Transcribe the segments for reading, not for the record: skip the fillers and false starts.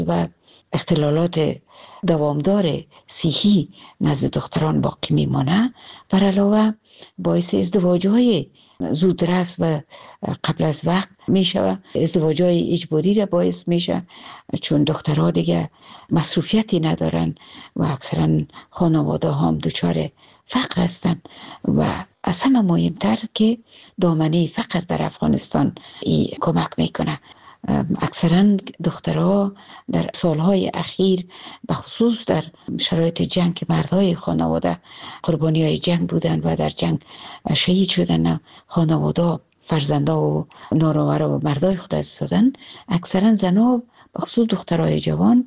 و اختلالات دوامدار صحی نزد دختران باقی میمانه. بر علاوه باعث ازدواج‌های زودرس و قبل از وقت میشه، ازدواج‌های اجباری را باعث میشه، چون دخترها دیگه مصروفیتی ندارن و اکثرا خانواده هم دچار فقر هستن. و از همه مهمتر که دامنه فقر در افغانستان کمک میکنه. اکثرا دخترها در سالهای اخیر به خصوص در شرایط جنگ که مردهای خانواده قربانی های جنگ بودن و در جنگ شهید شدن، خانواده فرزنده و نانوره و مردای خود از دادن، اکثرا زنها به خصوص دخترای جوان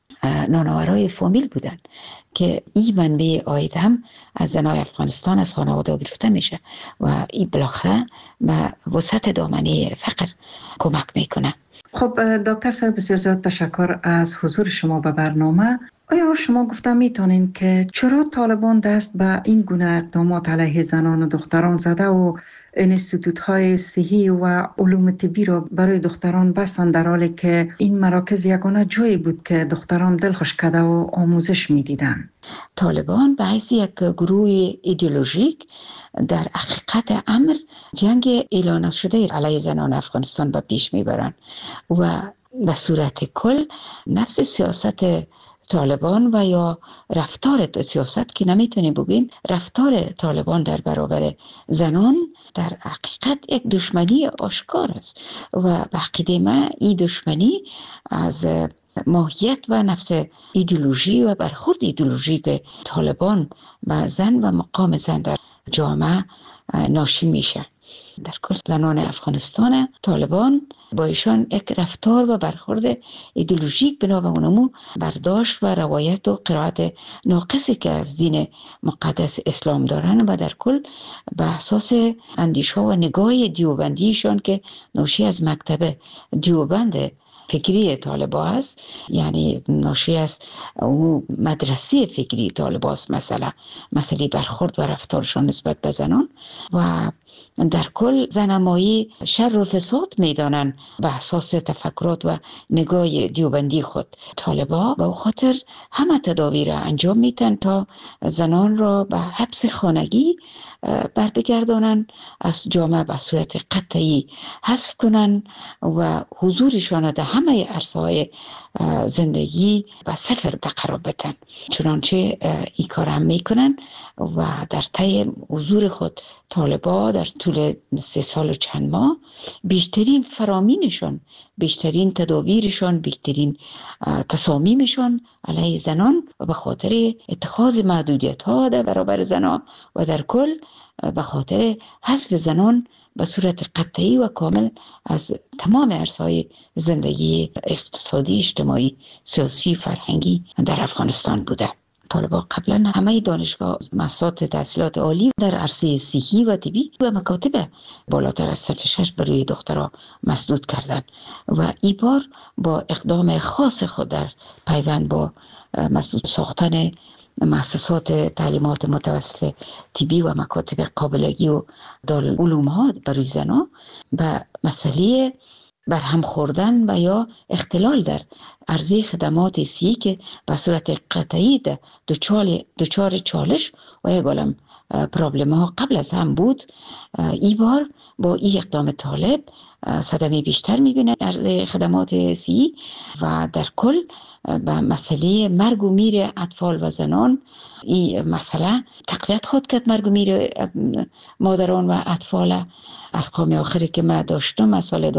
نانوارای فامیل بودن که این منبع عاید هم از زنای افغانستان از خانواده گرفته میشه و این بالاخره به وسط دامنه فقر کمک میکنه. خب دکتر صاحب، بسیار زیاد تشکر از حضور شما به برنامه. آیا شما گفته میتونین که چرا طالبان دست به این گونه اقدامات علیه زنان و دختران زده و انستیتوت های صحی و علوم طبی را برای دختران بستند، در حالی که این مراکز یگانه جایی بود که دختران دلخوش کرده و آموزش میدیدن؟ طالبان به حیث یک گروه ایدئولوژیک در حقیقت امر جنگ اعلان شده علیه زنان افغانستان به پیش میبرند و به صورت کل نفس سیاست طالبان و یا رفتار سیاست که نمیتونیم بگیم رفتار طالبان در برابر زنان در حقیقت یک دشمنی آشکار است و به عقیده من این دشمنی از ماهیت و نفس ایدئولوژی و برخورد ایدئولوژیک طالبان و زن و مقام زن در جامعه ناشی میشه. در کل زنان افغانستان طالبان با ایشان یک رفتار و برخورد ایدئولوژیک بنا به اونمو برداشت و روایت و قرائت ناقصی که از دین مقدس اسلام دارن و در کل به اساس اندیشه و نگاه دیوبندیشان که ناشی از مکتب دیوبند فکری طالبا است، یعنی ناشی از او مدرسه فکری طالبا است، مسئله برخورد و رفتارشان نسبت به زنان و در کل زنمایی شر و فساد میدانن به اساس تفکرات و نگاه دیوبندی خود. طالبا به خاطر همه تدابیر انجام میتن تا زنان را به حبس خانگی بر بگردانن، از جامعه به صورت قطعی حذف کنن و حضورشان در همه عرصه‌های زندگی به صفر تقرار بدن. چنانچه این کار هم میکنن و در طی حضور خود طالبا در طول 3 سال و چند ماه بیشترین فرامینشان، بیشترین تدابیرشان، بیشترین تصامیمشان علیه زنان و به خاطر اتخاذ محدودیت ها در برابر زنان و در کل به خاطر حذف زنان به صورت قطعی و کامل از تمام عرصه‌های زندگی اقتصادی، اجتماعی، سیاسی، فرهنگی در افغانستان بوده. طالبان قبلا همه دانشگاه مؤسسات تحصیلات عالی در عرصه صحی و طبی و مکاتب بالاتر از صف 6 برای دخترها مسدود کردند و این بار با اقدام خاص خود در پیوند با مسدود ساختن مؤسسات تعلیمات متوسط طبی و مکاتب قابلگی و دارالعلوم ها برای زنان به مسئله برهم خوردن و یا اختلال در عرضه خدمات صحی که به صورت قطعی دچار چالش و یک عالم پرابلم ها قبل از هم بود، این بار با این اقدام طالب صدمه بیشتر میبینه عرضه خدمات صحی و در کل به مسئله مرگ و میر اطفال و زنان این مسئله تقویت خود کرد. مرگ و میر مادران و اطفال ارقام آخری که من داشتم از سال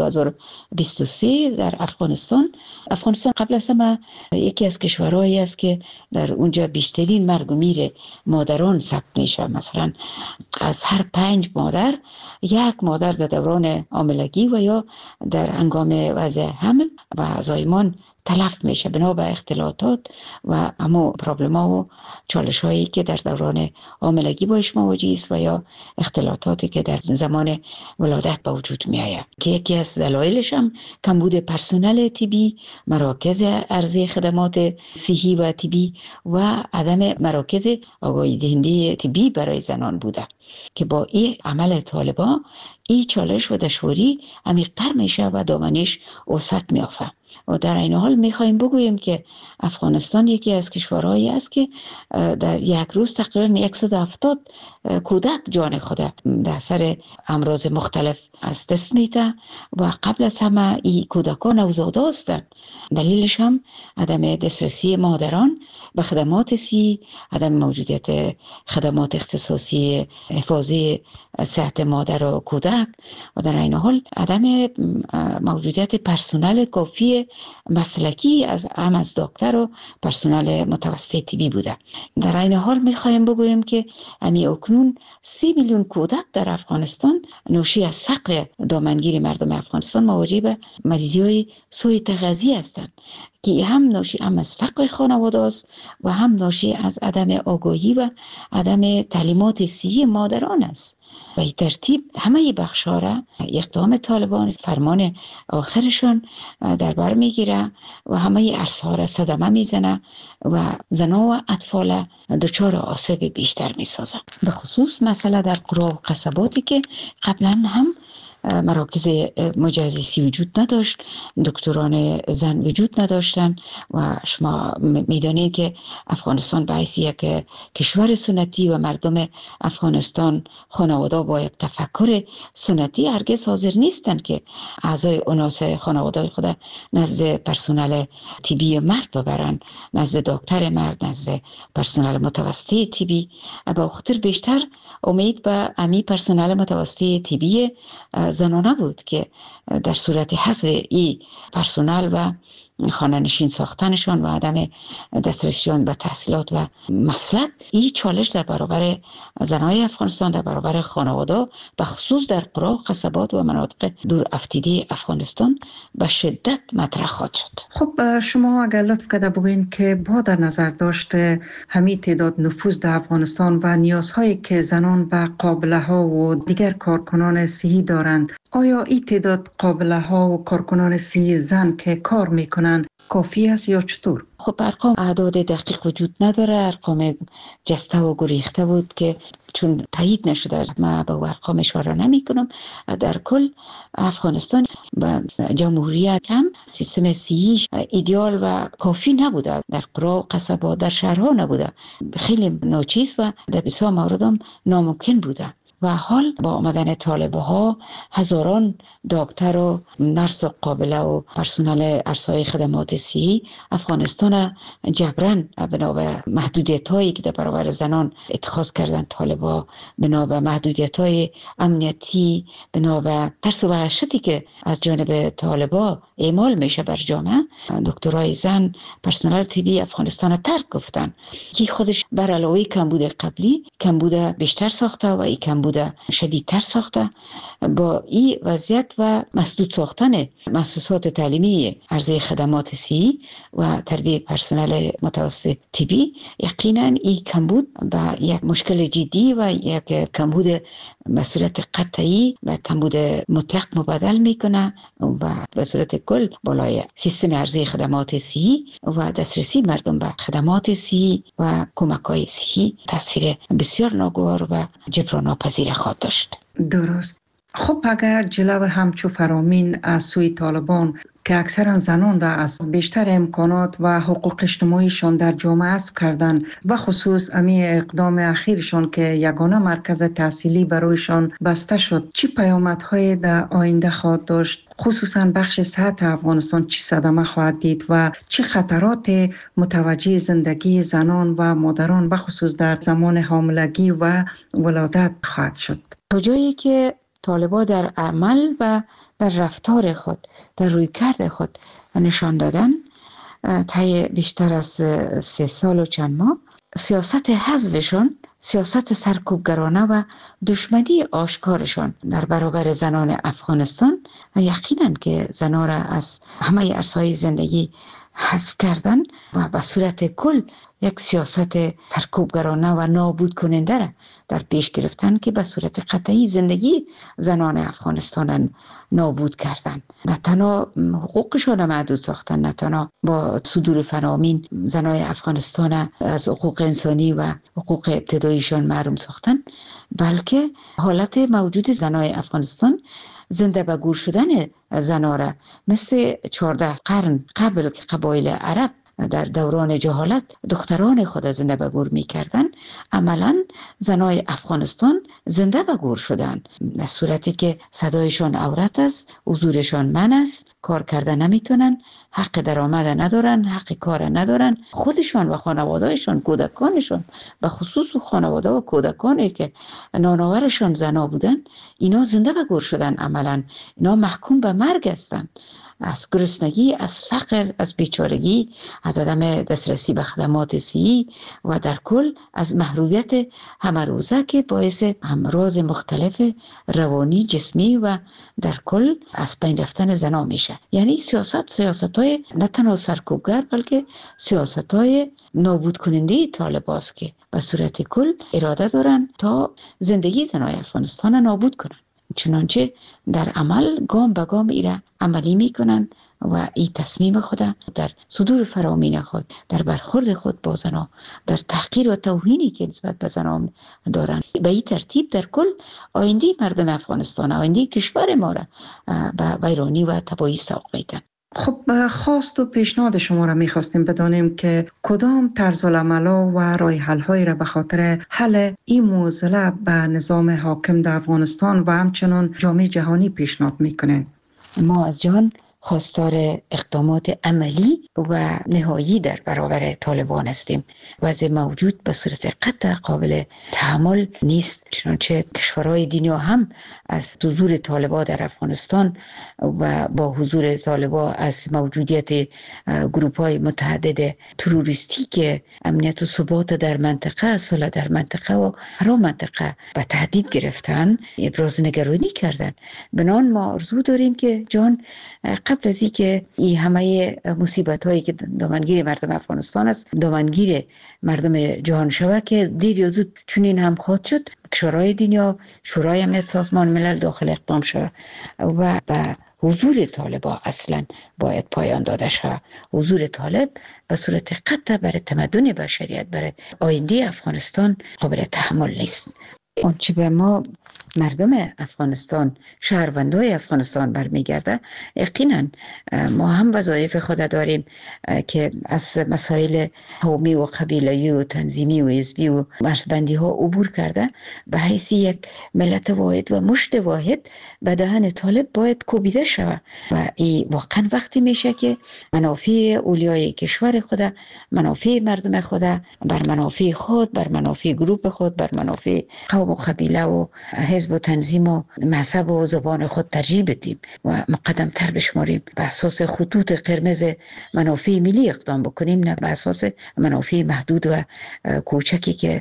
2023 در افغانستان قبل از همه یکی از کشورهایی است که در اونجا بیشترین مرگ و میر مادران ثبت میشه. مثلا از هر 5 مادر 1 مادر در دوران حاملگی و یا در هنگام وضع حمل و زایمان تلف میشه بنا به اختلالات و همو پرابلم ها و چالش هایی که در دوران حاملگی باش مواجه است و یا اختلالاتی که در زمان ولادت به وجود می آید که یکی از دلایلش هم کمبود پرسنل طبی، مراکز عرضه خدمات صحی و طبی و عدم مراکز آگاهی دهنده طبی برای زنان بوده که با این عمل طالبان این چالش و دشواری عمیق‌تر میشه و دامنش وسعت میافته. و در این حال میخوایم بگوییم که افغانستان یکی از کشورهایی است که در یک روز تقریبا 170 کودک جان خود در اثر امراض مختلف از دست میده و قبل از همه این کودکان نوزاده هستند. دلیلش هم عدم دسترسی مادران به خدمات صحی، عدم موجودیت خدمات اختصاصی حفاظی صحت مادر و کودک و در این حال عدم موجودیت پرسنل کافی مسلکی از دکتر و پرسنل متوسط طبی بوده. در این حال میخوایم بگوییم که اکنون 3 میلیون کودک در افغانستان ناشی از فقر دامنگیر مردم افغانستان مواجه به مریضی‌های سوء تغذیه هستند که هم ناشی از فقر خانواده است و هم ناشی از عدم آگاهی و عدم تعلیمات صحی مادران است. و این ترتیب همه بخش‌ها را اقدام طالبان فرمان آخرشان در بر میگیره و همه عرصه‌ها را صدمه میزنه و زنان و اطفال دچار آسیب بیشتر میسازه. به خصوص مسئله در قرى و قصباتی که قبلا هم مراکز مجهزی وجود نداشت، دکتران زن وجود نداشتن و شما میدانید که افغانستان به حیث یک کشور سنتی و مردم افغانستان خانواده با یک تفکر سنتی هرگز حاضر نیستند که اعضای اناسه خانواده خود نزد پرسنل طبی مرد ببرن، نزد دکتر مرد، نزد پرسنل متوسطه طبی. با خاطر بیشتر امید به امی پرسنل متوسطه طبی زنانه بود که در صورت حذف این پرسنل و خانه نشین ساختنشان و عدم دسترسیشان به تحصیلات و مسلک، این چالش در برابر زنای افغانستان، در برابر خانواده به خصوص در قرى و قصبات و مناطق دور افتیده افغانستان به شدت مطرح خواهد شد. خب شما اگر لطف کرده بگوین که با در نظر داشته همین تعداد نفوذ در افغانستان و نیازهایی که زنان به قابله ها و دیگر کارکنان صحی دارند، آیا این تعداد قابله ها و کارکنان صحی زن که کار میکنند کافی است یا چطور؟ خب ارقام اعداد دقیق وجود نداره، ارقام جسته و گریخته بود که چون تایید نشده من به ارقام اشاره نمی کنم. در کل افغانستان به جمهوریت هم سیستم صحی ایدئال و کافی نبوده، در قرى و قصبات در شهرها نبوده، خیلی ناچیز و در بسیار مورد هم ناممکن بوده. و حال با آمدن طالب‌ها هزاران دکتر و نرس و قابله و پرسنل عرصه‌های خدمات صحی افغانستان جبران بنا به محدودیت‌هایی که در برابر زنان اتخاذ کردن طالب‌ها، بنا به محدودیت‌های امنیتی، بنا به ترس و وحشتی که از جانب طالب‌ها اعمال میشه بر جامعه، دکترای زن پرسنل طبی افغانستان ترک گفتن که خودش بر علاوه کمبود قبلی کمبود بیشتر ساخته و این کمبود شدیدتر ساخته. با این وضعیت و مسدود ساختن مؤسسات تعلیمی عرضه خدمات صحی و تربیت پرسنل متوسط طبی، یقینا این کمبود به یک مشکل جدی و یک کمبود به صورت قطعی و کمبود مطلق مبادل میکنه و به صورت کل بالای سیستم عرضه خدمات صحی و دسترسی مردم به خدمات صحی و کمک‌های صحی تاثیر بسیار ناگوار و جبران ناپذیر خواهد داشت. درست. خب اگر جلو همچو فرامین از سوی طالبان که اکثرا زنان را از بیشتر امکانات و حقوق اجتماعیشان در جامعه حذف کردن و خصوص امی اقدام اخیرشان که یگانه مرکز تحصیلی برایشان بسته شد، چی پیامدهای در آینده خواهد داشت؟ خصوصا بخش صحت افغانستان چی صدمه خواهد دید و چه خطرات متوجه زندگی زنان و مادران به خصوص در زمان حاملگی و ولادت خواهد شد؟ تا جایی که طالبان در عمل و در رفتار خود، در رویکرد خود نشان دادن طی بیشتر از 3 سال و چند ماه، سیاست حذفشان، سیاست سرکوبگرانه و دشمنی آشکارشان در برابر زنان افغانستان یقینا که زنان را از همه عرصه‌های زندگی حذف کردن و به صورت کل یک سیاست سرکوبگرانه و نابود کننده را در پیش گرفتن که به صورت قطعی زندگی زنان افغانستان نابود کردن. نه تنها حقوقشان محدود ساختن، نه تنها با صدور فرامین زنای افغانستان از حقوق انسانی و حقوق ابتداییشان محروم ساختن، بلکه حالت موجود زنای افغانستان زنده به گور شدن زنا را مثل 14 قرن قبل که قبایل عرب در دوران جهالت دختران خود زنده به گور می کردن، عملا زنای افغانستان زنده به گور شدن، در صورتی که صدایشان عورت است، حضورشان منع است، کار کرده نمیتونن، حق درآمد ندارن، حق کار ندارن. خودشان و خانوادهشان، کودکانشان، به خصوص خانواده و کودکانی که نانآورشان زنا بودن، اینا زنده به گور شدن. عملا اینا محکوم به مرگ هستند، از گرسنگی، از فقر، از بیچارگی، از عدم دسترسی به خدمات صحی و در کل از محرومیت همه روزه که باعث امراض مختلف روانی، جسمی و در کل از بین رفتن زنا میشه. یعنی سیاست‌های نه تنها سرکوبگر بلکه سیاست‌های نابود کننده طالباست که به صورت کل اراده دارن تا زندگی زنای افغانستان نابود کنن. چنانچه در عمل گام به گام ایره عملی میکنن و این تصمیم خود در صدور فرامین خود، در برخورد خود با زنا، در تحقیر و توهینی که نسبت به زنا دارن، به این ترتیب در کل آینده مردم افغانستان، آینده کشور ما را به ویرانی و تباهی سوق میدن. خب خواست و پیشنهاد شما را میخواستیم بدانیم که کدام طرز العمل‌ها و راه حل‌هایی را به خاطر حل این معضله به نظام حاکم در افغانستان و همچنان جامعه جهانی پیشنهاد میکنین؟ ما از جهان خواستار اقدامات عملی و نهایی در برابر طالبان هستیم. وضع موجود به صورت قطع قابل تحمل نیست، چنانچه کشورهای دنیا هم از حضور طالبان در افغانستان و با حضور طالبان از موجودیت گروه‌های متعدد تروریستی که امنیت و ثبات در منطقه، صلح در منطقه و هر منطقه به تهدید گرفتن، ابراز نگرانی کردن. بنان ما آرزو داریم که جان قبل از اینکه این همه مصیبت هایی که دامنگیر مردم افغانستان است دامنگیر مردم جهان شود، که دیر یا زود چنین هم خواهد شد، کشورهای دنیا، شورای امنیت سازمان ملل داخل اقدام شود و به حضور طالبان اصلا باید پایان داده شود. حضور طالب به صورت قطع برای تمدن بشریت، برای آینده افغانستان قابل تحمل نیست. آنچه به ما مردم افغانستان، شهروندای افغانستان برمیگرده، یقینا ما هم وظایف خود داریم که از مسائل قومی و قبیله‌ای و تنظیمی و حزبی و مرزبندی ها عبور کرده به حیث یک ملت واحد و مشت واحد به دهن طالب باید کوبیده شود و این واقعا وقتی میشه که منافع اولیای کشور خود، منافع مردم خود بر منافع خود، بر منافع گروه خود، بر منافع قوم و قبیله و حزب و تنظیم و مذهب و زبان خود ترجیح بدیم و مقدم تر بشماریم، به اساس خطوط قرمز منافع ملی اقدام بکنیم، نه به اساس منافع محدود و کوچکی که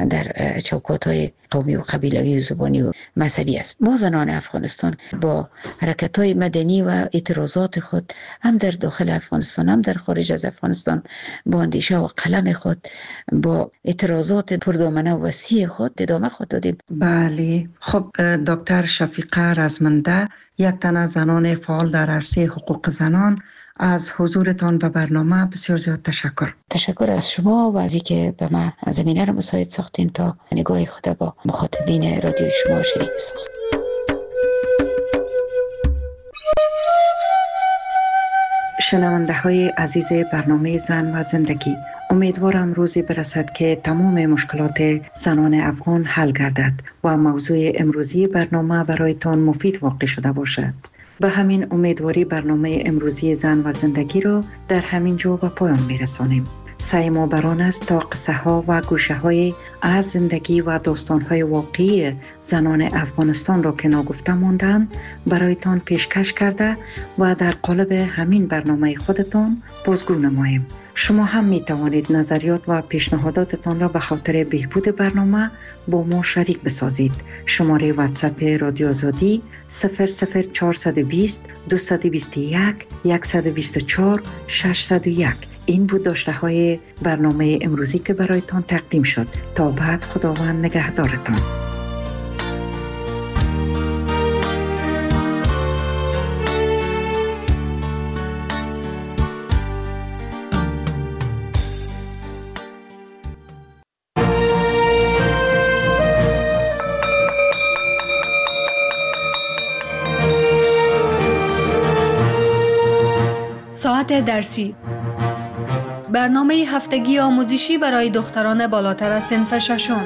در چوکات‌های قومی و قبیله‌ای و زبانی و مذهبی است. ما زنان افغانستان با حرکت‌های مدنی و اعتراضات خود هم در داخل افغانستان هم در خارج از افغانستان با اندیشه و قلم خود، با اعتراضات پردامنه و وسیع خود ادامه خود دادیم. بله. خب دکتر شفیقه رزمنده، یک تن از زنان فعال در عرصه حقوق زنان، از حضورتان به برنامه بسیار زیاد تشکر. تشکر از شما و از اینکه به من زمینه را مساعد ساختین تا نگاه خود با مخاطبین رادیو شما شریک بسازم. شنونده های عزیز برنامه زن و زندگی، امیدوارم روزی برسد که تمام مشکلات زنان افغان حل گردد و موضوع امروزی برنامه برایتان مفید واقع شده باشد. به همین امیدواری برنامه امروزی زن و زندگی را در همین جا به پایان میرسانیم. سعی ما بران است تا قصه ها و گوشه های از زندگی و داستان های واقعی زنان افغانستان را که ناگفته ماندن برایتان پیشکش کرده و در قالب همین برنامه خودتان بازگو نماییم. شما هم می توانید نظریات و پیشنهاداتتان را به خاطر بهبود برنامه با ما شریک بسازید. شماره واتساپ رادیو آزادی 00420 221 124 601. این بود داشته های برنامه امروزی که برایتان تقدیم شد. تا بعد، خداوند نگهدارتان. ساعت درسی، برنامه هفتگی آموزشی برای دختران بالاتر از صنف ششم.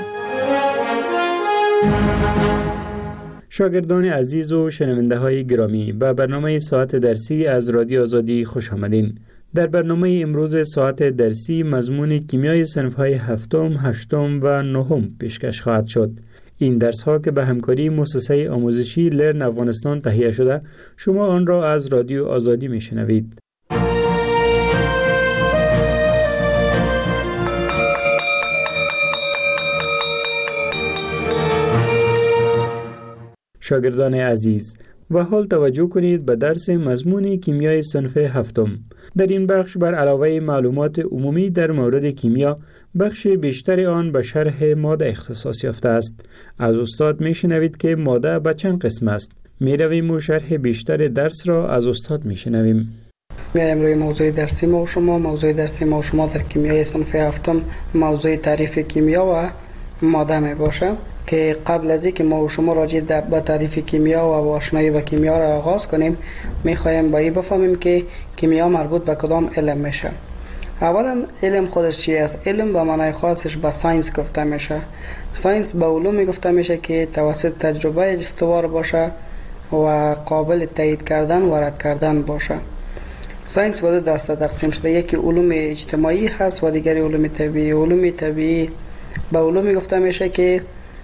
شاگردان عزیز و شنونده های گرامی، به برنامه ساعت درسی از رادیو آزادی خوش آمدین. در برنامه امروز ساعت درسی مضمون کیمیای صنف های هفتم، هشتم و نهم پیشکش خواهد شد. این درس ها که به همکاری مؤسسه آموزشی لرن افغانستان تهیه شده، شما آن را از رادیو آزادی میشنوید. شاگردان عزیز، و حال توجه کنید به درس مضمون کیمیای صنف هفتم. در این بخش بر علاوه معلومات عمومی در مورد کیمیا، بخش بیشتر آن به شرح ماده اختصاص یافته است. از استاد میشنوید که ماده به چند قسم است. میرویم و شرح بیشتر درس را از استاد میشنویم. امروز موضوع درسی ما شما در کیمیای صنف هفتم موضوع تعریف کیمیا و ماده می باشه که قبل از اینکه ما و شما راجع به تعریف کیمیا و آشنایی با کیمیا را آغاز کنیم، می‌خوایم با این بفهمیم که کیمیا مربوط به کدام علم میشه. اولا علم خودش چی است؟ علم به معنای خاصش به ساینس گفته میشه. ساینس به علومی گفته میشه که توسط تجربه استوار باشه و قابل تایید کردن و رد کردن باشه. ساینس به دو دسته تقسیم شده، یکی علوم اجتماعی هست و دیگری علوم طبیعی. علوم طبیعی به علومی گفته میشه که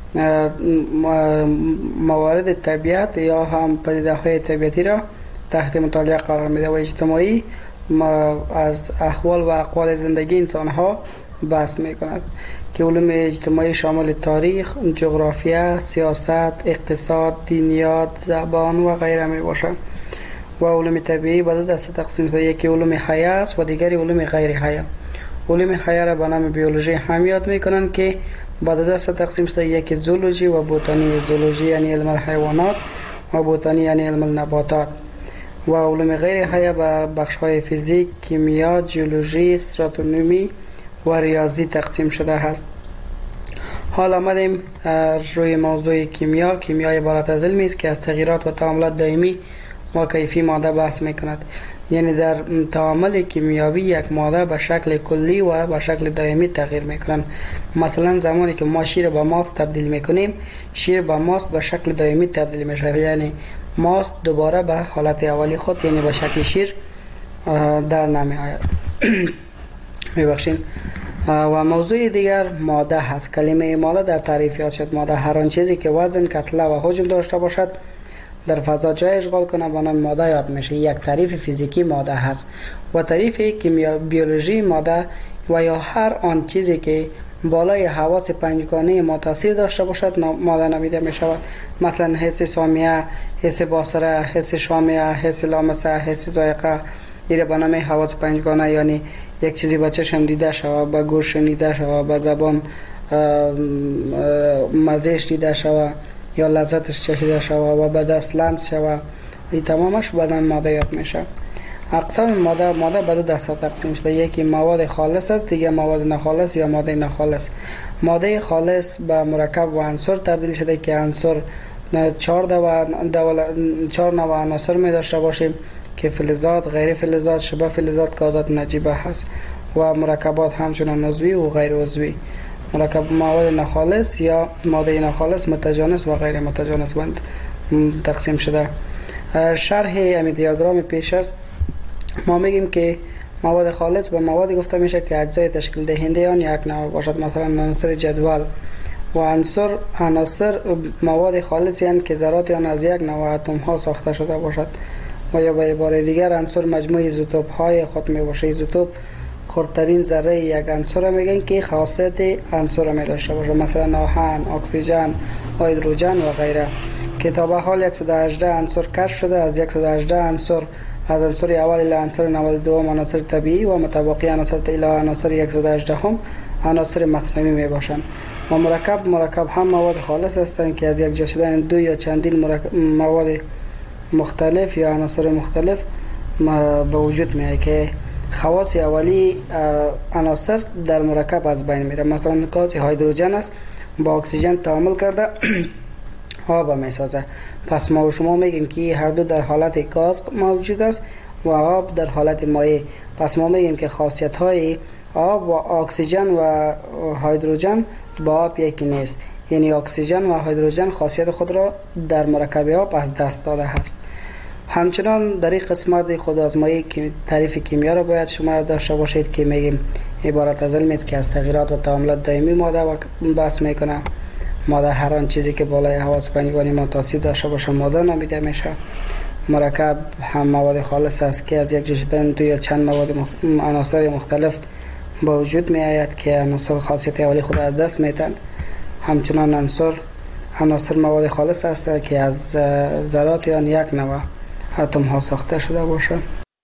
موارد طبیعت یا هم پدیده‌های طبیعتی را تحت مطالعه قرار میده و اجتماعی از احوال و اقوال زندگی انسان‌ها بحث میکند که علوم اجتماعی شامل تاریخ، جغرافیا، سیاست، اقتصاد، دینیات، زبان و غیره می باشه. و علوم طبیعی به دو دسته تقسیم شده، یکی علوم حیه است و دیگری علوم غیر حیه. علوم حیه را به نام بیولوژی هم یاد میکنن که به دو دسته تقسیم شده، یکی زولوژی و بوتانی. زولوژی یعنی علم الحیوانات و بوتانی یعنی علم النباتات. و علوم غیر حیه به بخش‌های فیزیک، کیمیا، جیولوژی، استراتونومی و ریاضی تقسیم شده است. حال آمدیم روی موضوع کیمیا. کیمیا عبارت از علمی است که از تغییرات و تعاملات دائمی و کیفی ماده بحث میکند. یعنی در تعامل کیمیاوی یک ماده به شکل کلی و به شکل دائمی تغییر میکنند. مثلا زمانی که ما شیر به ماست تبدیل میکنیم، شیر به ماست به شکل دائمی تبدیل میشه، یعنی ماست دوباره به حالت اولی خود یعنی به شکل شیر در نمی آید. میبخشید. و موضوع دیگر ماده هست. کلمه ماده در تعریف یاد شد. ماده هر آن چیزی که وزن، کتله و حجم داشته باشد در فضا جای اشغال کنه به نام ماده یاد میشه. یک تعریف فیزیکی ماده هست. و تعریف کیمیا بیولوژی ماده و یا هر آن چیزی که بالای حواس پنجگانه ما تاثیر داشته باشد ماده نامیده می شود. مثلا حس سامیه، حس باصره، حس شامه، حس لامسه، حس ذائقه. این به نام حواس پنجگانه، یعنی یک چیزی با چشم دیده شود، با گوش شنیده شود، با زبان مزهش دیده شود یا لذتش چشیده شود و به دست لمس شود. این تمامش به نام ماده یاد میشه. اقسام ماده به دو دسته تقسیم شده، یکی مواد خالص است، دیگه مواد ناخالص یا ماده ناخالص. ماده خالص به مرکب و عنصر تبدیل شده که عنصر 4 نوع عناصر می داشته باشیم که فلزات، غیر فلزات، شبه فلزات، گازات نجیبه هست و مرکبات همچنان عضوی و غیر عضوی. مرکب مواد ناخالص یا ماده ناخالص متجانس و غیر متجانس بند تقسیم شده. شرح همین دیاگرام پیش است. ما میگیم که مواد خالص به موادی گفته میشه که اجزای تشکیل دهنده آن یک نوع باشد، مثلا عناصر جدول. و عناصر مواد خالصی هستند که ذرات آن از یک نوع اتم ها ساخته شده باشد. و یا به عباره دیگر عنصر مجموع ایزوتوپ های خود می باشه. ایزوتوپ خردترین ذره یک عنصر میگن که خاصیت عنصر می داشته باشه، مثلا آهن، اکسیژن، هیدروژن و غیره. که تا به حال 118 عنصر کشف شده. از 118 عنصر، از عنصر اول الی عنصر 92 عناصر طبیعی و متبقی عناصر الی عناصر 118 هم عناصر مصنوعی می باشند. و مرکب هم مواد خالص هستند که از یک جا شدن دو یا چندین مواد مختلف یا عناصر مختلف به وجود میاد که خواص اولی عناصر در مرکب از بین میره. مثلا گاز هیدروژن است، با اکسیژن تعامل کرده آب میسازه. پس ما و شما میگیم که هر دو در حالت گاز موجود است و آب در حالت مایع. پس ما میگیم که خاصیت های آب و اکسیژن و هیدروژن با آب یکی نیست. یعنی اکسیژن و هیدروژن خاصیت خود را در مرکب آب از دست داده است. همچنان در این قسمت خود آزمایی تعریف کیمیا را باید شما یاد داشته باشید که میگیم عبارت از علمی است که از تغییرات و تعاملات دائمی ماده بحث میکنه. ماده هر آن چیزی که بالای حواس پنجگانی ما تاثیر داشته باشه ماده نامیده میشه. مرکب هم مواد خالص است که از یک جوشیدن دو یا چند مواد عناصر مختلف با وجود می آید که عناصر خاصیت اولی خود از دست میتن. همچنان عناصر مواد خالص است که از ذرات یا یک نوع اتم ها ساخته شده باشه.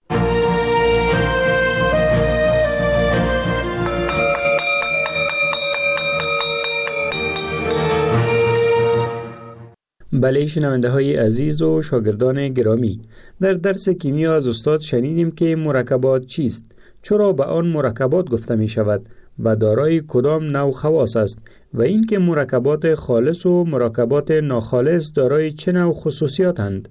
بله شنونده های عزیز و شاگردان گرامی، در درس کیمیا از استاد شنیدیم که مرکبات چیست، چرا به آن مرکبات گفته می شود و دارای کدام نوع خواص است و اینکه مرکبات خالص و مرکبات ناخالص دارای چه نوع خصوصیاتند.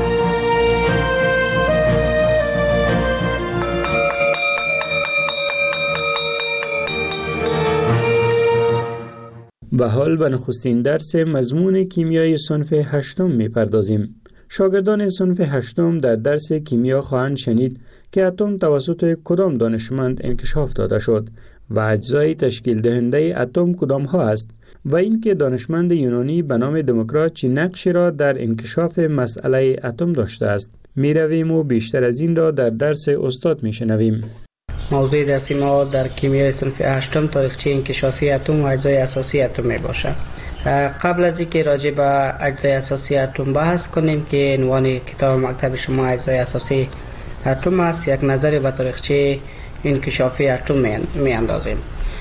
و حال به نخستین درس مضمون کیمیای صنف هشتم می پردازیم. شاگردان صنف هشتم در درس کیمیا خواهند شنید که اتم توسط کدام دانشمند انکشاف داده شد و اجزای تشکیل دهنده اتم کدام ها است و اینکه دانشمند یونانی به نام دموکریت چه نقشی را در انکشاف مسئله اتم داشته است. می رویم و بیشتر از این را در درس استاد می شنویم. موضوع درسی ما در کیمیای صنف هشتم تاریخچه انکشافی اتم و اجزای اساسی اتم می باشه. قبل از اینکه راجع به اجزای اساسی اتم بحث کنیم که عنوان کتاب مکتب شما اجزای اساسی اتم است، یک نظری به تاریخچه انکشافی اتم می اندازیم.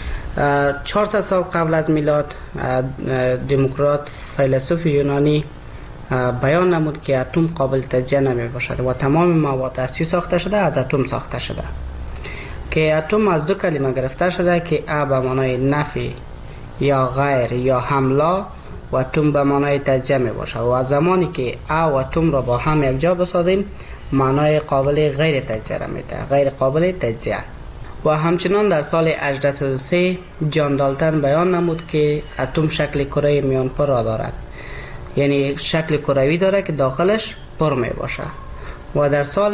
400 سال قبل از میلاد دموکریت فیلسوف یونانی بیان نمود که اتم قابل تجزیه نمی باشد و تمام مواد اصلی ساخته شده از اتم ساخته شده، که اتم از دو کلمه گرفته شده که ا به معنای نفی یا غیر یا حمله و اتم به معنای تجزیه می باشد و زمانی که ا و اتم را با هم یک جا بسازیم معنای قابل غیر تجزیه را میده، غیر قابل تجزیه. و همچنان در سال 1803 جان دالتن بیان نمود که اتم شکل کره میانپر را دارد، یعنی شکل کروی داره که داخلش پر می باشه. و در سال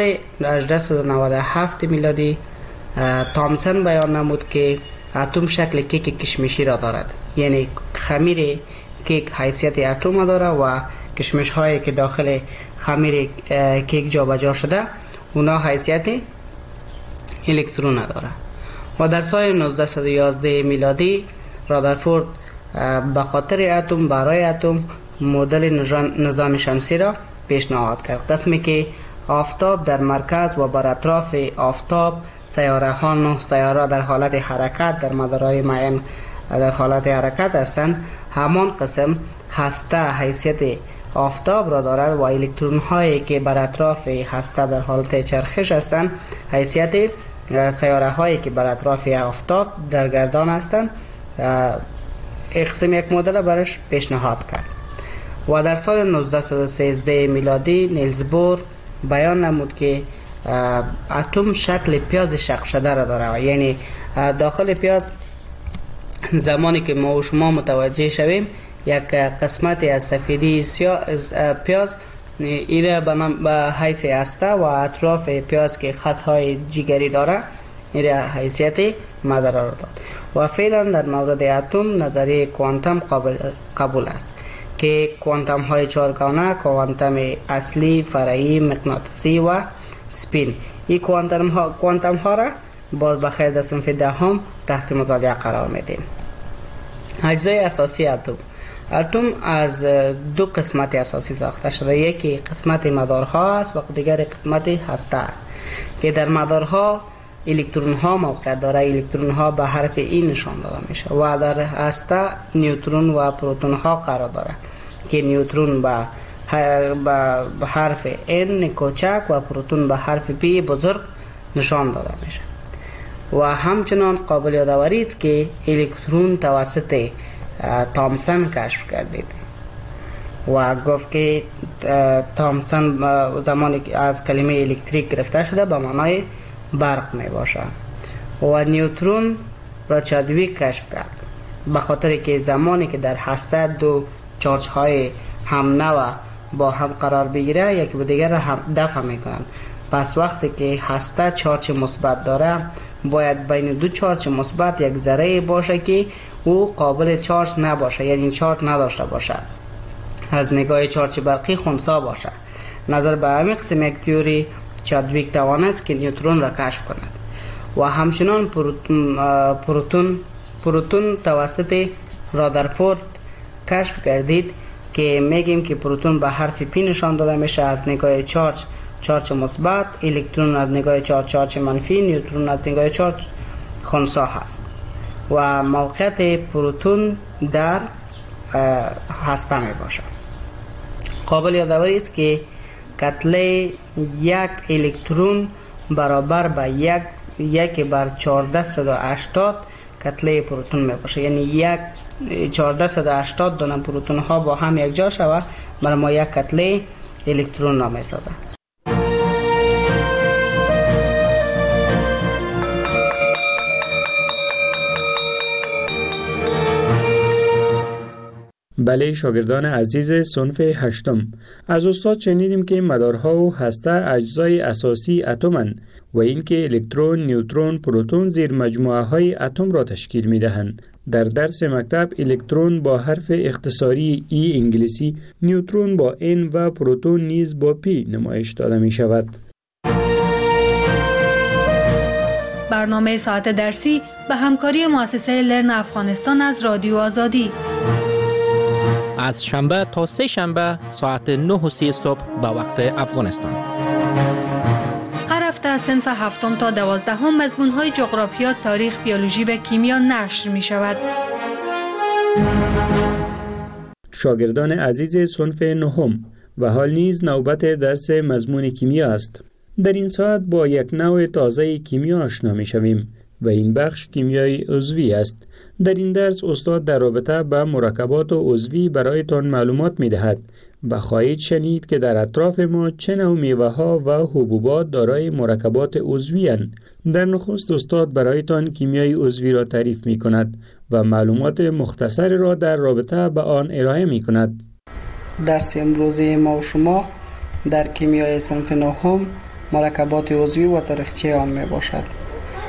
1897 میلادی تامسون بیان نمود که اتم شکل کیک کشمشی را دارد، یعنی خمیر کیک حیثیت اتم داره و کشمش هایی که داخل خمیر کیک جابجا شده اونا حیثیت الکترون داره. و در سال 1911 میلادی رادرفورد به خاطر اتم برای اتم مدل نظام شمسی را پیشنهاد کرد، قسمی که آفتاب در مرکز و بر اطراف آفتاب سیاره ها 9 سیاره در حالت حرکت در مدارهای معین در حالت حرکت هستند. همان قسم هسته حیثیت آفتاب را دارد و الکترون هایی که بر اطراف هسته در حالت چرخش هستند حیثیت سیاره هایی که بر اطراف آفتاب در گردان هستند. قسم یک مدل برش پیشنهاد کرد. و در سال 1913 میلادی نیلز بور بیان نمود که اتم شکل پیاز شق شده را داره، یعنی داخل پیاز زمانی که ما و شما متوجه شویم یک قسمت از سفیدی پیاز ایره به حیث هسته و اطراف پیاز که خطهای جگری داره ایره حیثیت مدار را داد. و فعلا در مورد اتم نظریه کوانتم قبول است که کوانتم های چهارگانه، کوانتم اصلی، فرعی، مغناطیسی و سپین، این کوانتم ها را باز بخیر در صنف دهم تحت مطالعه قرار میدیم. اجزای اساسی اتم از دو قسمت اساسی ساخته شده، یکی قسمت مدارها است و دیگر قسمت هسته است که در مدارها الکترون ها موقع داره، الکترون ها به حرف ای نشان داده میشه و در هسته نیوترون و پروتون ها قرار داره که نیوترون به حرف N کوچک و پروتون به حرف P بزرگ نشان داده میشه. و همچنان قابل یادآوری است که الکترون توسط تامسون کشف گردید و گفت که تامسون زمانی که از کلمه الکتریک گرفته شده به معنای برق می باشه. و نیوترون را چادویک کشف کرد به خاطر که زمانی که در هسته دو چارج های هم نوع با هم قرار بگیره یکی به دیگر هم دفع میکنند. پس وقتی که هسته چارج مثبت داره باید بین دو چارج مثبت یک ذره باشه که او قابل چارج نباشه، یعنی چارج نداشته باشه، از نگاه چارج برقی خنثی باشه. نظر به همین قسم یک تئوری چادویک توانست که نیوترون را کشف کند. و همچنان پروتون توسط رادرفورد کشف گردید که میگیم که پروتون به حرف پی نشان داده میشه از نگاه چارج مثبت، الکترون از نگاه چارج منفی، نیوترون از نگاه چارج خنثی هست. و موقعیت پروتون در هسته می باشه. قابل یادآوری است که کتله یک الکترون برابر به 1/1480 کتله پروتون می باشه، یعنی 1480 دانه پروتون ها با هم یک جا شوه برای ما یک کتله الکترون را می سازه. بله شاگردان عزیز صنف هشتم، از استاد شنیدیم که مدارها و هسته اجزای اساسی اتم‌اند و اینکه الکترون، نیوترون، پروتون زیر مجموعه های اتم را تشکیل می دهند. در درس مکتب الکترون با حرف اختصاری ای انگلیسی، نیوترون با N و پروتون نیز با P نمایش داده می شود. برنامه ساعت درسی به همکاری مؤسسه لرن افغانستان از رادیو آزادی از شنبه تا سه شنبه ساعت 9:30 صبح به وقت افغانستان. هر هفته از صنف هفتم تا 12 مضمون‌های جغرافیا، تاریخ، بیولوژی و کیمیا نشر می شود. شاگردان عزیز صنف نهم و حال نیز نوبت درس مضمون کیمیا است. در این ساعت با یک نوع تازه کیمیا آشنا می شویم و این بخش کیمیای عضوی است. در این درس استاد در رابطه با مرکبات عضوی برایتان معلومات می دهد و خواهید شنید که در اطراف ما چه نوع میوه ها و حبوبات دارای مرکبات عضوی اند. در نخست استاد برایتان کیمیای عضوی را تعریف می کند و معلومات مختصر را در رابطه با آن ارائه می کند. درس امروزی ما و شما در کیمیای صنف نهم مرکبات عضوی و تاریخچه آن می باشد.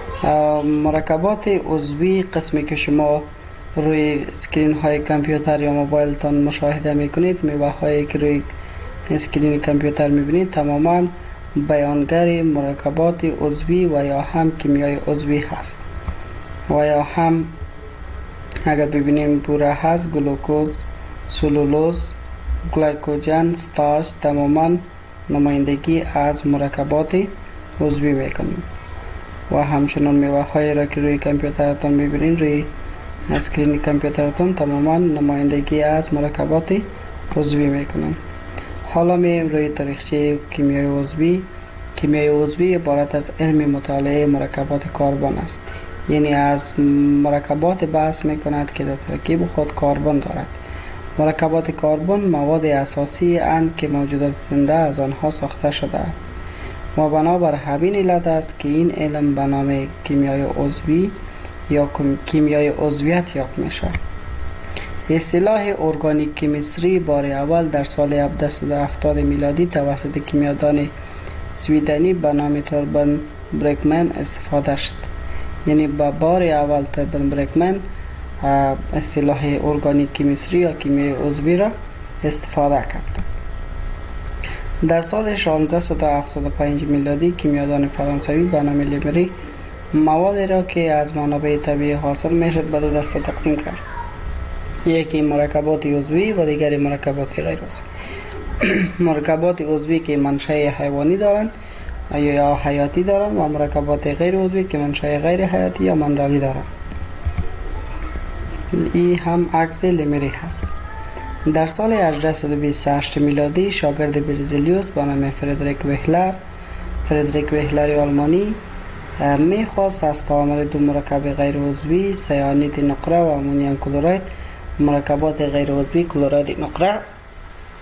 مرکبات عضوی قسمی که شما روی اسکرین های کامپیوتر یا موبایل تان مشاهده میکنید، میوه هایی که روی اسکرین کامپیوتر میبینید تماما بیانگر مرکبات عضوی و یا هم کیمیای عضوی هست. و یا هم اگر ببینیم بوره هست، گلوکوز، سلولوز، گلیکوژن، ستارچ تماما نمایندگی از مرکبات عضوی میکنیم. و همچنان میوه هایی را که روی کامپیوترتان میبینید روی اسکرین کامپیوترتان تماما نمایندگی از مرکبات عضوی میکنند. حالا میایم روی تاریخچه کیمیای عضوی. کیمیای عضوی عبارت از علم مطالعه مرکبات کربن است، یعنی از مرکبات بحث میکند که در ترکیب خود کربن دارد. مرکبات کربن مواد اساسی اند که موجودات زنده از آنها ساخته شده است و بنابر همین علت است که این علم به نام کیمیای عضوی یا کیمیای عضویت یاد میشه. اصطلاح ارگانیک کیمیستری بار اول در سال 1770 میلادی توسط کیمیادان سویدنی به نام توربن برکمن استفاده شد. یعنی به بار اول توربن برکمن اصطلاح ارگانیک کیمیستری یا کیمیای عضوی را استفاده کرد. در سال 1675 میلادی کیمیادان فرانسوی به نام لیمری موادی را که از منابع طبیعی حاصل میشد به دو دسته تقسیم کرد. یکی مرکبات عضوی و دیگری مرکبات غیر عضوی. مرکبات عضوی که منشأ حیوانی دارند یا حیاتی دارند و مرکبات غیر عضوی که منشأ غیر حیاتی یا منرالی دارند. این هم عکس لیمری هست. در سال 1828 میلادی شاگرد برزیلیوس به نام فردریک وهلر آلمانی میخواست از تعامل دو مرکب غیر عضوی سیانید نقره و امونیوم کلراید مرکبات غیر عضوی کلراید نقره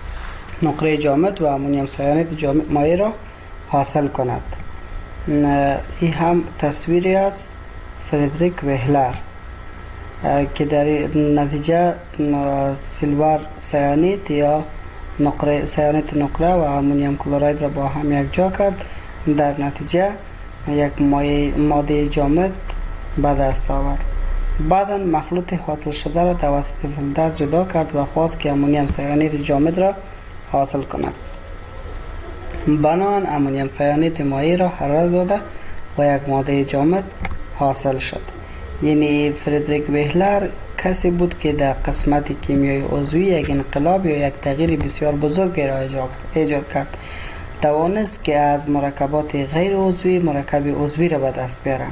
نقره جامد و امونیم سیانید مایع را حاصل کند. این هم تصویری از فردریک وهلر که در نتیجه سیلور سیانید یا سیانید نقره و امونیم کلراید را با هم یک جا کرد. در نتیجه یک ماده جامد به دست آورد. بعدا مخلوط حاصل شده را توسط فیلتر جدا کرد و خواست که امونیم سیانید جامد را حاصل کند. بنابراین امونیم سیانید مایع را حرارت داده و یک ماده جامد حاصل شد. یعنی فردریک وهلر کسی بود که در قسمت کیمیای عضوی یک انقلاب یا یک تغییر بسیار بزرگی را ایجاد کرد. توانست که از مرکبات غیر عضوی مرکب عضوی را به دست بیاره.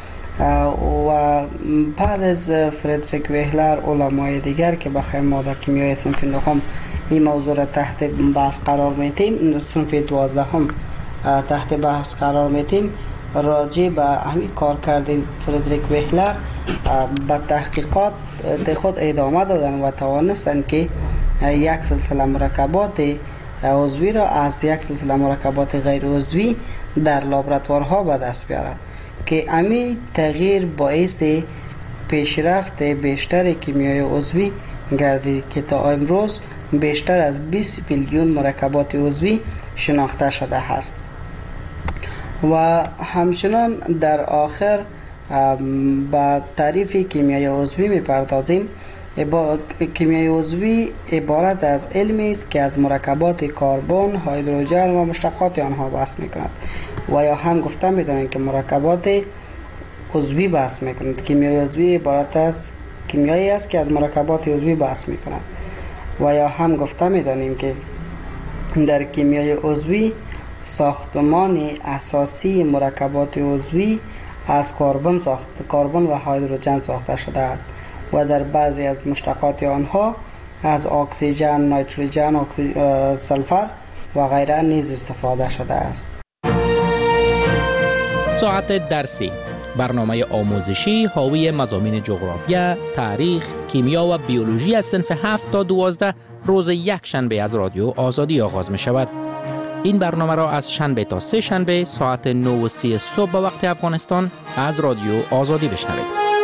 و بعد از فردریک وهلر علمای دیگر که بخیر ما در کیمیای صنف نهم این موضوع را تحت بحث قرار میتیم، صنف 12 تحت بحث قرار میتیم، راجع به همین کار کرده فردریک وهلر به تحقیقات خود ادامه دادن و توانستن که یک سلسله مرکبات عضوی را از یک سلسله مرکبات غیر عضوی در لابراتوارها به دست بیارد که امی تغییر باعث پیشرفت بیشتر کیمیای عضوی گردید که تا امروز بیشتر از 20 میلیون مرکبات عضوی شناخته شده است. و همچنان در آخر با تعریف کیمیای عضوی میپردازیم. کیمیای عضوی عبارت از علمی است که از مرکبات کربن، هیدروژن و مشتقات آنها بحث میکند و یا هم گفته میدانیم که مرکبات عضوی بحث میکند. کیمیای عضوی عبارت از کیمیایی است که از مرکبات عضوی بحث میکند و یا هم گفته میدانیم که در کیمیای عضوی ساختمان اساسی مرکبات عضوی از کربن و هیدروژن ساخته شده است و در بعضی از مشتقات آنها از اکسیژن، نیتروژن، سلفر و غیره نیز استفاده شده است. ساعت درسی، برنامه آموزشی حاوی مضامین جغرافیا، تاریخ، کیمیا و بیولوژی از صنف 7 تا 12 روز یک شنبه از رادیو آزادی آغاز می شود. این برنامه را از شنبه تا سه شنبه ساعت 9:30 صبح به وقت افغانستان از رادیو آزادی بشنوید.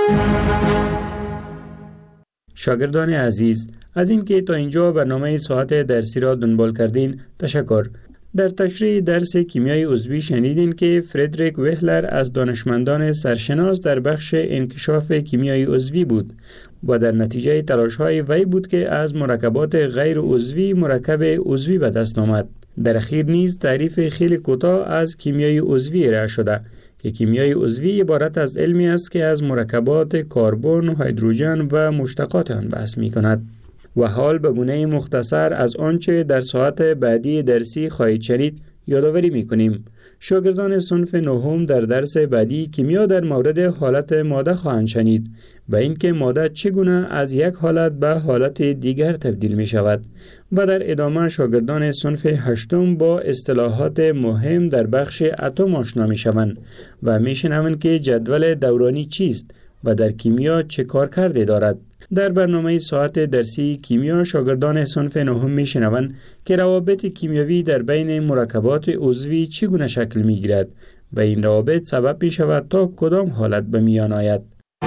شاگردان عزیز، از اینکه تا اینجا برنامه ساعت درسی را دنبال کردین تشکر. در تشریح درس کیمیای عضوی شنیدین که فردریک وهلر از دانشمندان سرشناس در بخش انکشاف کیمیای عضوی بود و در نتیجه تلاش‌های وی بود که از مرکبات غیر عضوی مرکب عضوی به دست آمد. در اخیر نیز تعریف خیلی کوتاه از کیمیای عضوی ارائه شده که کیمیای عضوی عبارت از علمی است که از مرکبات کربن، هیدروژن و مشتقات آن بحث می‌کند. و حال به گونه مختصر از آنچه در ساعت بعدی درسی خواهید شنید یادآوری می‌کنیم. شاگردان صنف نهم در درس بعدی کیمیا در مورد حالت ماده خواهند شنید و اینکه ماده چگونه از یک حالت به حالت دیگر تبدیل می شود و در ادامه شاگردان صنف هشتم با اصطلاحات مهم در بخش اتم آشنا می شوند و می شنوند که جدول دورانی چیست و در کیمیا چه کارکردی دارد. در برنامه ساعت درسی کیمیا شاگردان صنف نهم میشنوند که روابط کیمیاوی در بین مرکبات عضوی چگونه شکل میگیرد و این روابط سبب می شود تا کدام حالت به میان آید.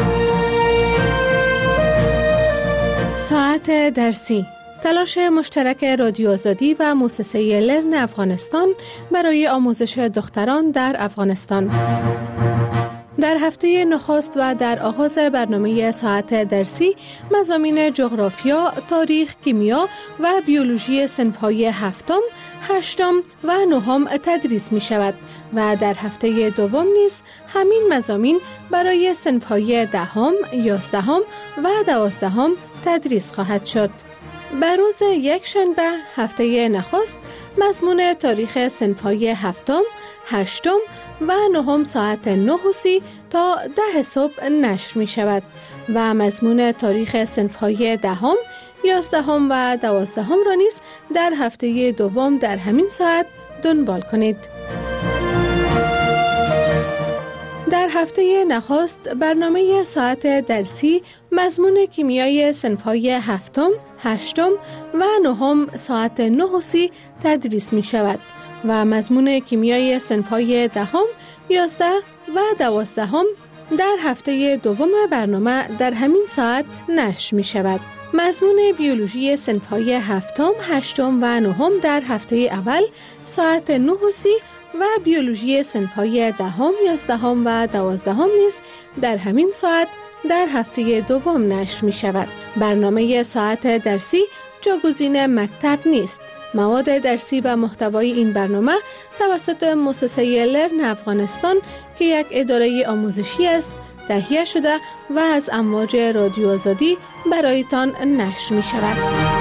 ساعت درسی، تلاش مشترک رادیو آزادی و مؤسسه لرن افغانستان برای آموزش دختران در افغانستان. در هفته نخست و در آغاز برنامه ساعت درسی مضامین جغرافیا، تاریخ، کیمیا و بیولوژی صنف‌های هفتم، هشتم و نهم تدریس می شود و در هفته دوم نیز همین مضامین برای صنف‌های دهم، یازدهم و دوازدهم تدریس خواهد شد. به روز یک شنبه هفته نخست مضمون تاریخ صنف‌های هفتم، هشتم و نهم ساعت 9:30 تا 10 صبح نشر می شود و مضمون تاریخ صنف‌های دهم، یازدهم و دوازدهم را نیز در هفته دوم در همین ساعت دنبال کنید. در هفته نخست برنامه ساعت درسی مضمون کیمیای صنف‌های هفتم، هشتم و نهم ساعت 9:30 تدریس می شود و مضمون کیمیای صنف‌های دهم، 11 و 12 در هفته دوم برنامه در همین ساعت نشر می شود. مضمون بیولوژی صنف‌های هفتم، هشتم و نهم در هفته اول ساعت 9:30 و بیولوژی صنف‌های دهم، 11 و 12 نیز در همین ساعت در هفته دوم نشر می شود. برنامه ساعت درسی جاگزین مکتب نیست. مواد درسی و محتوای این برنامه توسط مؤسسه لرن افغانستان که یک اداره آموزشی است تهیه شده و از امواج رادیو آزادی برایتان نشر می شود.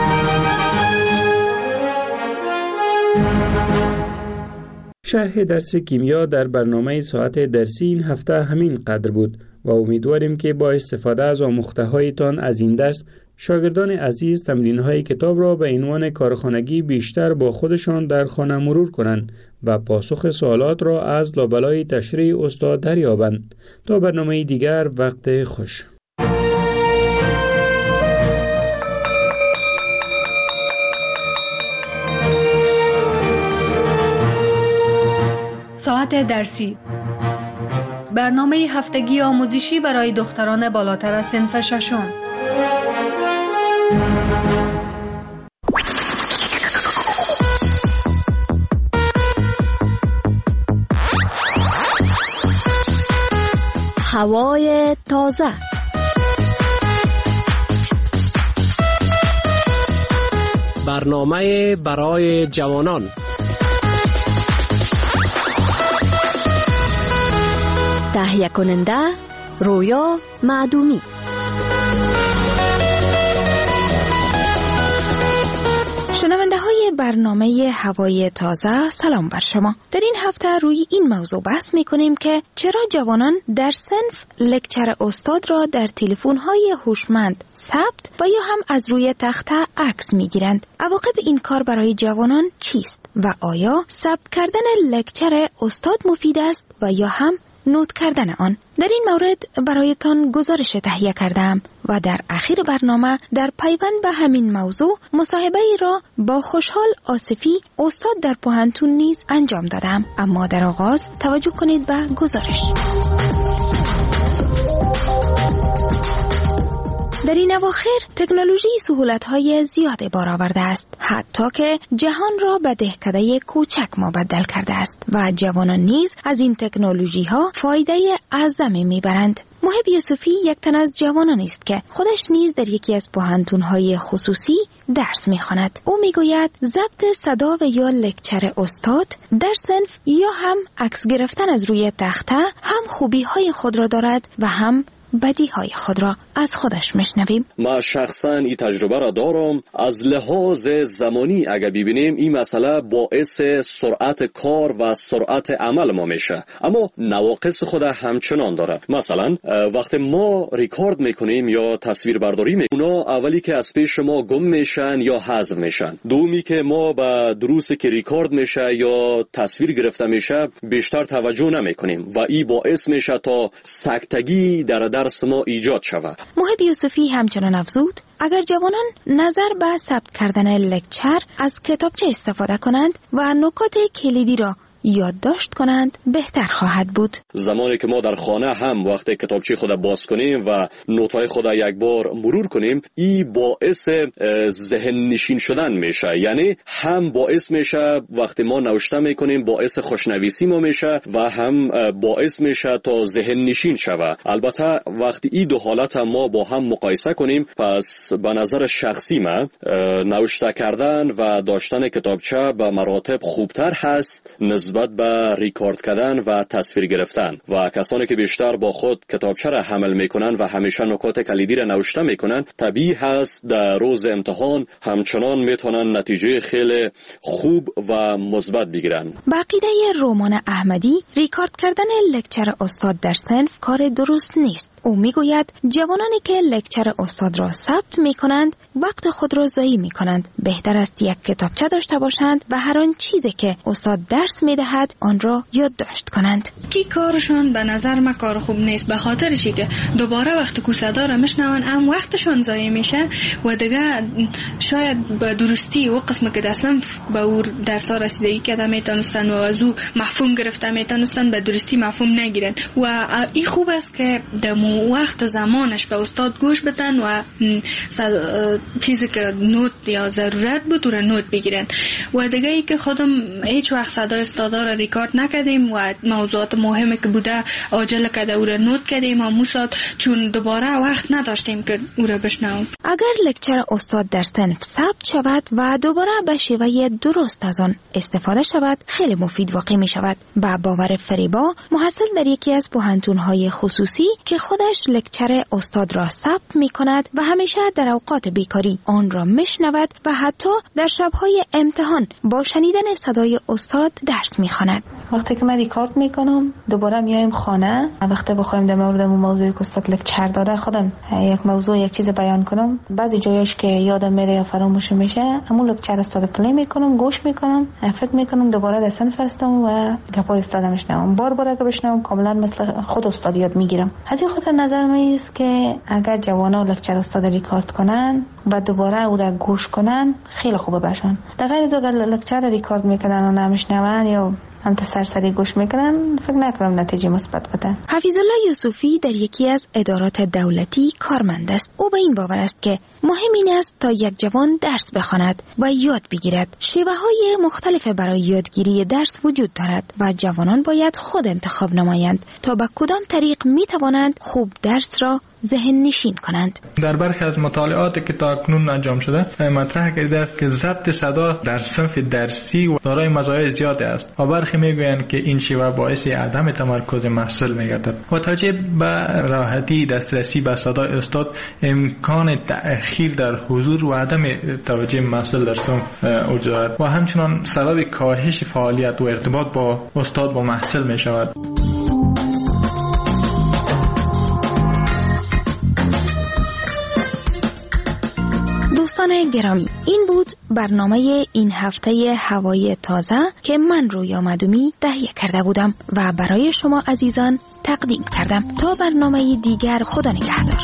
شرح درس کیمیا در برنامه ساعت درسی این هفته همین قدر بود و امیدواریم که با استفاده از آموخته‌هایتان از این درس شاگردان عزیز تمرین‌های کتاب را به عنوان کارخانگی بیشتر با خودشان در خانه مرور کنند و پاسخ سوالات را از لابلای تشریح استاد دریابند. تا برنامه دیگر، وقت خوش. ساعت درسی، برنامه هفتگی آموزشی برای دختران بالاتر از صنف ششم. هوای تازه، برنامه برای جوانان، تهیه کننده رویا معدومی. شنونده های برنامه هوای تازه، سلام بر شما. در این هفته روی این موضوع بحث می کنیم که چرا جوانان در صنف لکچر استاد را در تلفن های هوشمند ثبت و یا هم از روی تخته عکس می گیرند. عواقب این کار برای جوانان چیست و آیا ثبت کردن لکچر استاد مفید است و یا هم نوت کردن آن؟ در این مورد برایتان گزارش تهیه کردم و در اخیر برنامه در پیوند به همین موضوع مصاحبه ای را با خوشحال آصفی استاد در پوهنتون نیز انجام دادم. اما در آغاز توجه کنید به گزارش. در این اواخر تکنولوژی سهولت‌های زیاد بار آورده است، حتی که جهان را به دهکده کوچک مبدل کرده است و جوانان نیز از این تکنولوژی‌ها فایده اعظمی می‌برند. محب یوسفی یک تن از جوانان است که خودش نیز در یکی از پوهنتون‌های خصوصی درس می‌خواند. او می‌گوید ضبط صدا و یا لکچر استاد در صنف یا هم عکس گرفتن از روی تخته هم خوبی‌های خود را دارد و هم بدیهای خود را از خودش میشنویم. ما شخصا این تجربه را دارم. از لحاظ زمانی اگر ببینیم این مسئله باعث سرعت کار و سرعت عمل ما میشه، اما نواقص خود همچنان داره. مثلا وقتی ما ریکارد میکنیم یا تصویر برداری میکنیم، اونا اولی که از پیش ما گم میشن یا حذف میشن. دومی که ما به دروسی که ریکارد میشه یا تصویر گرفته میشه بیشتر توجه نمیکنیم و این باعث میشه تا سکتگی در درس ما ایجاد شود. محب یوسفی همچنان افزود اگر جوانان نظر به ثبت کردن لکچر از کتابچه استفاده کنند و نکات کلیدی را یادداشت کنند بهتر خواهد بود. زمانی که ما در خانه هم وقتی کتابچه خود باز کنیم و نوت‌های خود یک بار مرور کنیم، این باعث ذهن نشین شدن میشه. یعنی هم باعث میشه وقتی ما نوشته میکنیم باعث خوشنویسی ما میشه و هم باعث میشه تا ذهن نشین شوه. البته وقتی این دو حالت هم ما با هم مقایسه کنیم، پس به نظر شخصی من نوشته کردن و داشتن کتابچه به مراتب خوبتر هست نسبت به ریکارد کردن و تصویر گرفتن. و کسانی که بیشتر با خود کتابچه را حمل میکنن و همیشه نکات کلیدی را نوشته میکنن، طبیعی هست در روز امتحان همچنان میتونن نتیجه خیلی خوب و مثبت بگیرن. با عقیده رومان احمدی ریکارد کردن لکچر استاد در صنف کار درست نیست. او میگوید جوانانی که لکچر استاد را ثبت می کنند وقت خود را ضایع می کنند. بهتر است یک کتابچه داشته باشند و هر آن چیزی که استاد درس می دهد آن را یادداشت کنند. کی کارشان به نظر من کار خوب نیست، به خاطر چی که دوباره وقت کورسدا را میشنون هم وقتشان ضایع میشه و دیگه شاید به درستی و قسم که دستم به او درس ها رسیدگی کرده میتونستن و از او مفهوم گرفته میتونستن به درستی مفهوم نگیرن و این خوب است که در وقت زمانش به استاد گوش بدن و چیزی که نوت یا ضرورت بود او را نوت بگیرن و دیگه ای که خودم هیچ وقت صدای استادا را ریکارد نکردیم و موضوعات مهمی که بوده عاجل کرده او را نوت کردیم و موساد چون دوباره وقت نداشتیم که او را بشنویم. اگر لکچر استاد در صنف ثبت شود و دوباره به شیوه درست از آن استفاده شود خیلی مفید واقع می شود. با باور فریبا محصل در یکی از پوهنتون‌های خصوصی که خودش لکچر استاد را ثبت می کند و همیشه در اوقات بیکاری آن را میشنود و حتی در شب‌های امتحان با شنیدن صدای استاد درس می خواند. وقتی که من ریکارد میکنم دوباره میایم خانه وقتی بخوایم در مورد موضوعی که استاد لکچر داده خودم یک موضوع یک چیز بیان کنم بعضی جایش که یادم میره یا فراموش میشه همون لکچر استاد پلی میکنم گوش میکنم فکر میکنم دوباره در صنف هستم و گپای استاد میشنوم بار که بشنوم کاملا مثل خود استاد یاد میگیرم. از این خاطر نظر من است که اگر جوانا لکچر استاد ریکارد کنن و دوباره او را گوش کنن خیلی خوبه برشون. در غیر از اگر لکچر ریکارد میکنن و نمیشنون یا هم تا سرسری گوش میکنن فکر نکنم نتیجه مثبت بده. حفیظ الله یوسفی در یکی از ادارات دولتی کارمند است. او به این باور است که مهم این است تا یک جوان درس بخواند و یاد بگیرد. شیوه‌های مختلف برای یادگیری درس وجود دارد و جوانان باید خود انتخاب نمایند تا به کدام طریق میتوانند خوب درس را ذهن نشین کنند. در برخی از مطالعاتی که تا اکنون انجام شده مطرح کرده است که ضبط صدا در صنف درسی و دارای مزایای زیادی است و برخی میگویند که این شیوه باعث عدم تمرکز محصل میگردد و توجه به راحتی دسترسی به صدای استاد امکان تأخیر در حضور و عدم توجه محصل در صنف وجود دارد و همچنان سبب کاهش فعالیت و ارتباط با استاد با محصل می شود. دوستان گرامی، این بود برنامه این هفته هوای تازه که من رویا مدومی تهیه کرده بودم و برای شما عزیزان تقدیم کردم. تا برنامه دیگر خدا نگهدار.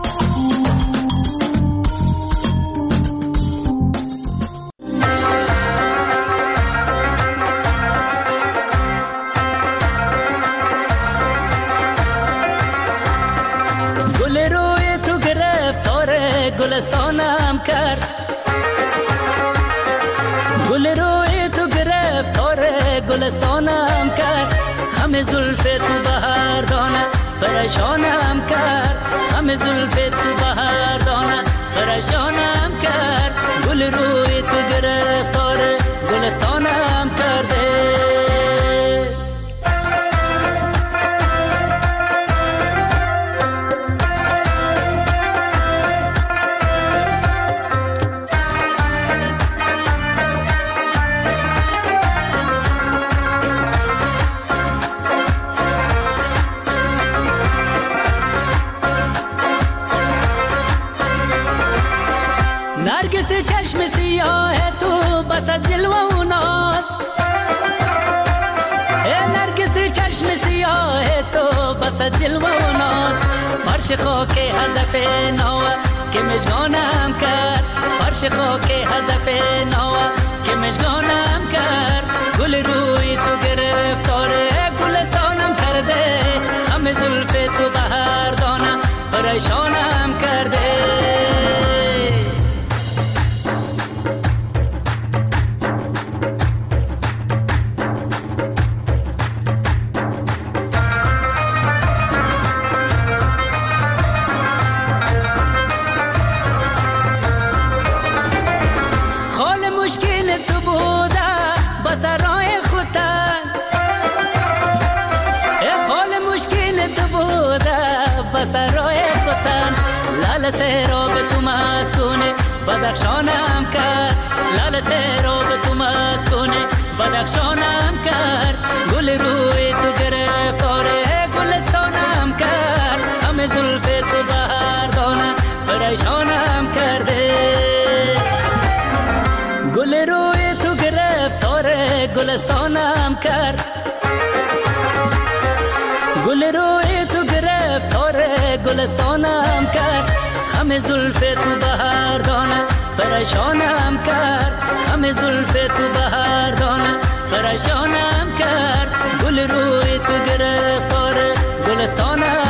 گلستانم کرد گل روی تو گرفتار گلستانم کرد خم زلف تو بهار دانه پریشانم کرد خم زلف تو بهار دانه پریشانم کرد گل روی تو گرفتار گلستانم کرده چشم سیاه تو بس جلوه و ناز نرگس چشم سیاه تو بس جلوه و ناز فرش خاک هدف نوه که مشگانم کرد فرش خاک هدف نوه که مشگانم کرد گل روی تو گرفتاره گلستانم کرده همه زلف تو بهار دانم پریشانم کرده سرای کتن لال سراب تو مسکونه بدخشانم کرد لال سراب تو مسکونه بدخشانم کرد گل روی تو گرفتاره گلستانم کرد همه زلف تو بهردانه پریشانم کرده. گل روی تو گرفتار گلستانم کرد، گل روی تو گرفتار گلستانم کرد. خم زلف تو بهردانه پریشانم کرد، خم زلف تو بهردانه پریشانم کرد. گل روی تو گرفتار گلستانم